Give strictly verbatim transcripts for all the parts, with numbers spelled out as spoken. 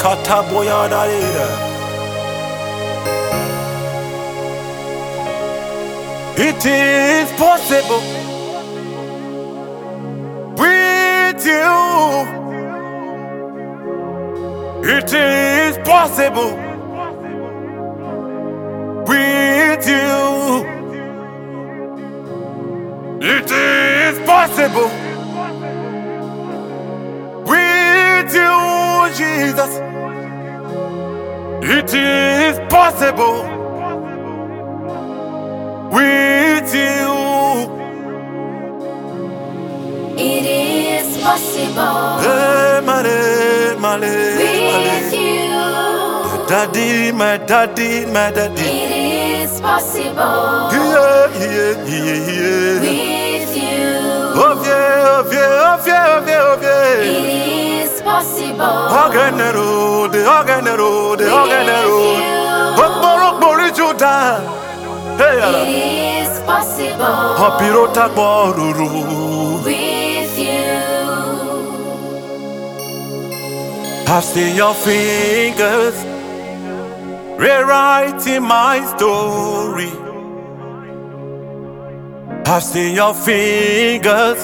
kata boya da ida. It is possible with you. It is possible with you. It is possible with you, Jesus. It is possible with you. It is possible Hey, male, male, with you. My daddy, my daddy, my daddy. It is possible Yeah, yeah, yeah, yeah. with you. Oh yeah, oh yeah, oh yeah, oh yeah, oh yeah. It is possible Organero, the organero, the organero. Okboro gbori juda. Hey, It ala. is possible Hopiro takboruru. with you. I've seen your fingers rewriting my story. I've seen your fingers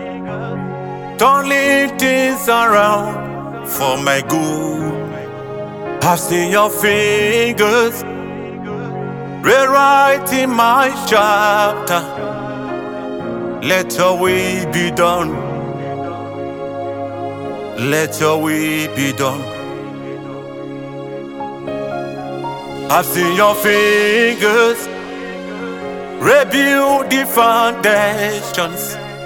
turning things around for my good. I've seen your fingers rewriting my chapter. Let your will be done. Let your will be done. I've seen your fingers rebuild the foundations.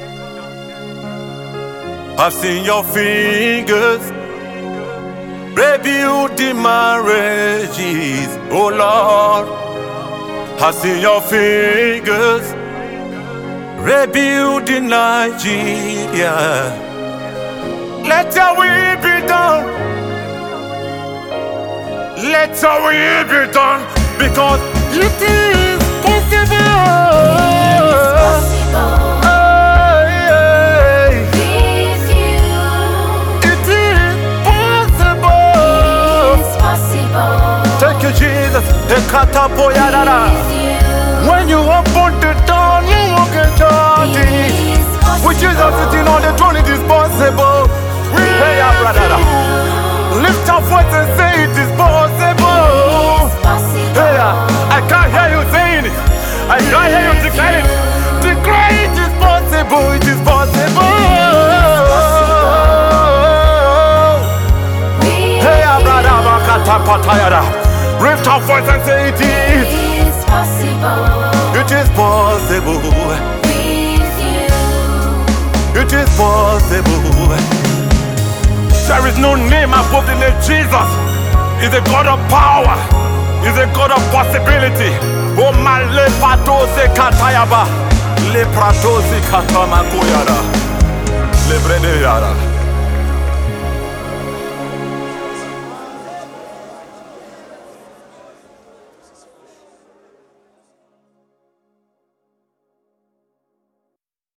I've seen your fingers rebuild the marriages. Oh Lord, I've seen your fingers rebuild the Nigeria. Let your will be done. Let your will be done, because it is possible. Hey, hey. With you. It is possible. It is possible Thank you, Jesus. Ekata boyadara. with you. When you open the door, you will get It dirty. is With Jesus possible sitting on the throne, it is possible. Hey, yeah, brother. Lift your voice and say it is possible. Hey, yeah. I can't hear you saying it. I can't hear you declaring it. Declare it is possible. It is possible. Hey, yeah, brother. Bakata patayada. Lift your voice and say it is. It is possible It is possible. with you. It is possible. There is no name above the name Jesus. He's a God of power. He's a God of possibility. Oh my le patose katayaba. Le pratose katamakoyara. Le brede yara.